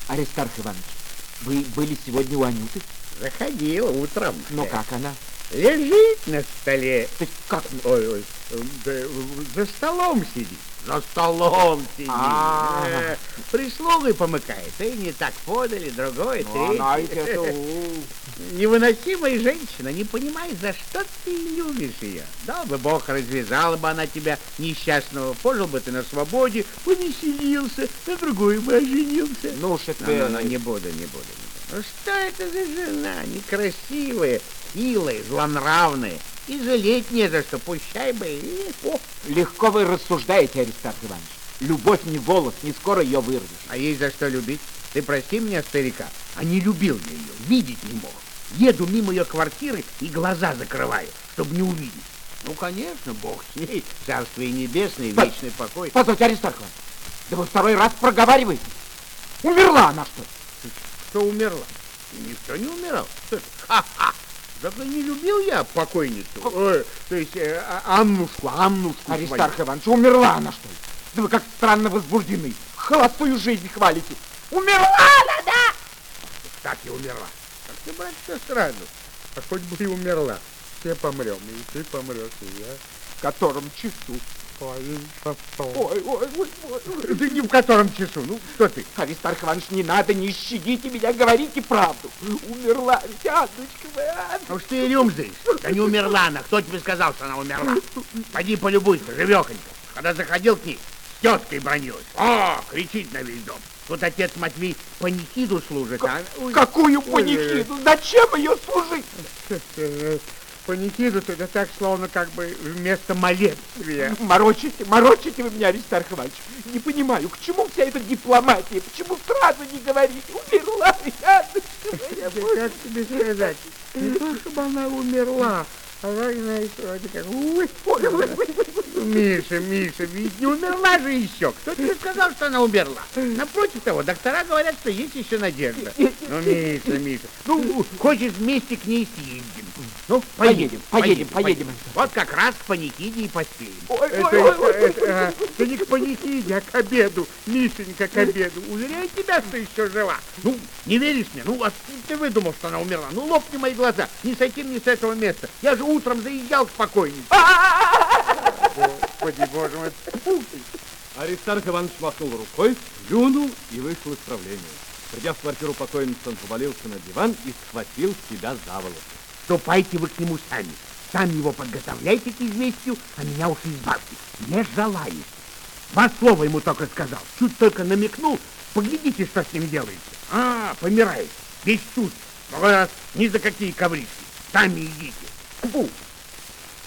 Аристарх Иванович, вы были сегодня у Анюты? Заходил утром. Но как она? Лежит на столе. То есть как? Ой, да, за столом сидит. За столом сидит. Прислугой помыкает. И не так подали, другой, третий. Она ведь это... Невыносимая женщина, не понимает, за что ты любишь ее. Дал бы Бог, развязала бы она тебя несчастного, пожил бы ты на свободе, повеселился, на другой бы оженился. Ну уж это... Не буду. Ну что это за жена, некрасивая, хилая, злонравная, и жалеть не за что, пущай бы и... Легко вы рассуждаете, Аристарх Иванович. Любовь не волос, не скоро ее вырвешь. А ей за что любить? Ты прости меня, старика, а не любил я ее, видеть не мог. Еду мимо ее квартиры и глаза закрываю, чтобы не увидеть. Ну, конечно, Бог с ней, царствие небесное, вечный покой. Позвольте, Аристарх Иванович, да вы второй раз проговариваете. Умерла она, что ли? Кто умерла? Никто не умирал. Ха-ха! Да не любил я покойницу. То есть Аннушку Аристарх Иванович, умерла она, что ли? Да вы как странно возбуждены. Холостую жизнь хвалите. Умерла она, да? Так и умерла. Так ты, брат, все сразу. А хоть бы и умерла. Все помрем, и ты помрешь, и я. В котором часу? Ой. Да не в котором часу, ну что ты? Аристарх Иванович, не надо, не щадите меня, говорите правду. Умерла, Аннушка моя. Ну что ты рюмзаешь? Да не умерла она, кто тебе сказал, что она умерла? Пойди полюбуйся, живехонько. Когда заходил к ней, с теткой бронилась. Кричит на весь дом. Тут отец Матвей панихиду служит, Какую панихиду? Зачем ее служить? Панихиду это так, словно как бы вместо молебствия. Морочите вы меня, Аристарх Иванович. Не понимаю, к чему вся эта дипломатия? Почему сразу не говорите? Умерла, Яночка моя. Как тебе сказать? Не то, чтобы она умерла, а знаешь, вроде как... Миша, ведь не умерла же еще. Кто тебе сказал, что она умерла? Напротив того, доктора говорят, что есть еще надежда. Ну, Миша, ну, хочешь вместе к ней съездим? Ну, поедем. Вот как раз к панихиде и поспеем. Это не к панихиде, а к обеду. Мишенька, к обеду. Уверяю тебя, что еще жива. Ну, не веришь мне? Ну, а ты выдумал, что она умерла. Ну, лопни мои глаза. Не сойти мне с этого места. Я же утром заезжал к покойнице. Господи, боже мой. Аристарх Иванович махнул рукой, плюнул и вышел из правления. Придя в квартиру покойницы, он повалился на диван и схватил себя за волосы. Ступайте вы к нему сами. Сами его подготовляйте к известию, а меня уж избавьте. Не желаю. Два слова ему только сказал. Чуть только намекнул, поглядите, что с ним делается. Помирает. Весь чувств. Раз, ни за какие ковришки. Сами идите. Фу.